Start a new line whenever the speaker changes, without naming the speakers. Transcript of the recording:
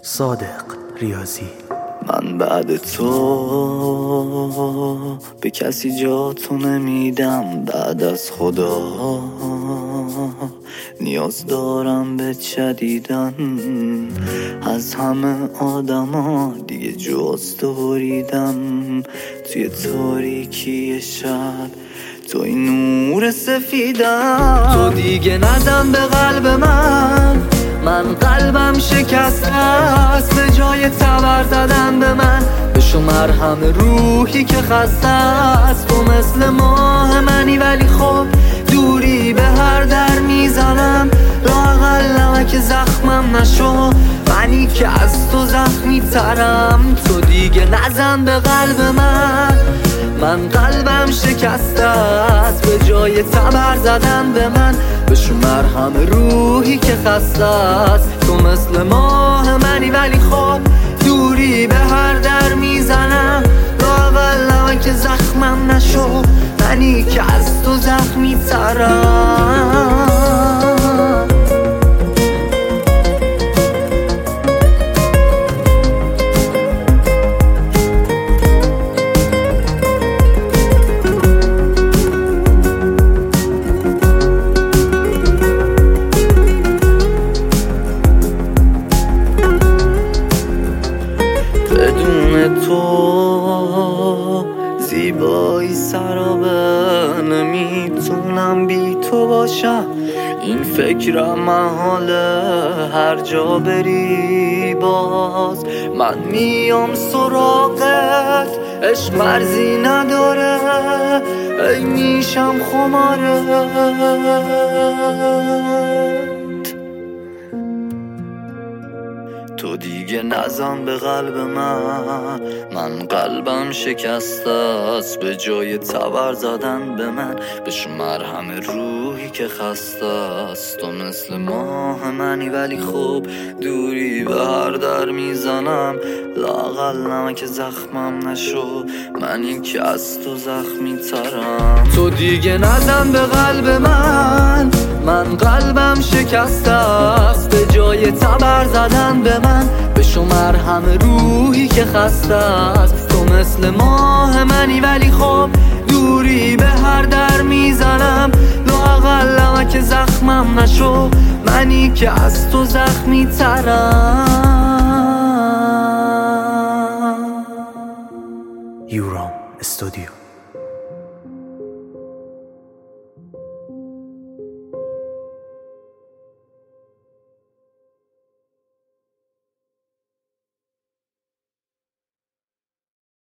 صادق ریاضی.
من بعد تو به کسی جاتو نمیدم، بعد از خدا نیاز دارم به چدیدن. از همه آدما دیگه جز تو بریدم، توی تاریکی شب تو این نور سفیدم. تو دیگه نزن به قلب من قلبم شکسته است. به جای تبر زدن به من بشو مرهم روحی که خسته است. تو مثل ماه منی ولی خب دوری به هر در میزنم. لااقل نمک زخمم نشو، منی که از تو زخمی ترم. تو دیگه نزن به قلب من قلبم شکسته است. به جای تبر زدن به من بشو مرهم روحی که خسته است. تو مثل ماه منی ولی خب دوری به هر در میزنم. لااقل نمک زخمم نشو، منی که از تو زخمی ترم. تو زیبایی سرابه، نمیتونم بی تو باشم. این فکرم محاله، هر جا بری باز من میام سراغت. عشق مرزی نداره، ای میشم خمارت. تو دیگه نزن به قلب من قلبم شکسته است. به جای تبر زدن به من بشو مرهم روحی که خسته است. تو مثل ماه منی ولی خوب دوری به هر در میزنم. لااقل نمک زخمم نشو، منی که از تو زخمی ترم. تو دیگه نزن به قلب من قلبم شکسته است. به جای تبر زدن به من بشو مرهم روحی که خسته است. تو مثل ماه منی ولی خب دوری به هر در میزنم. لااقل نمک زخمم نشو، منی که از تو زخمی ترم.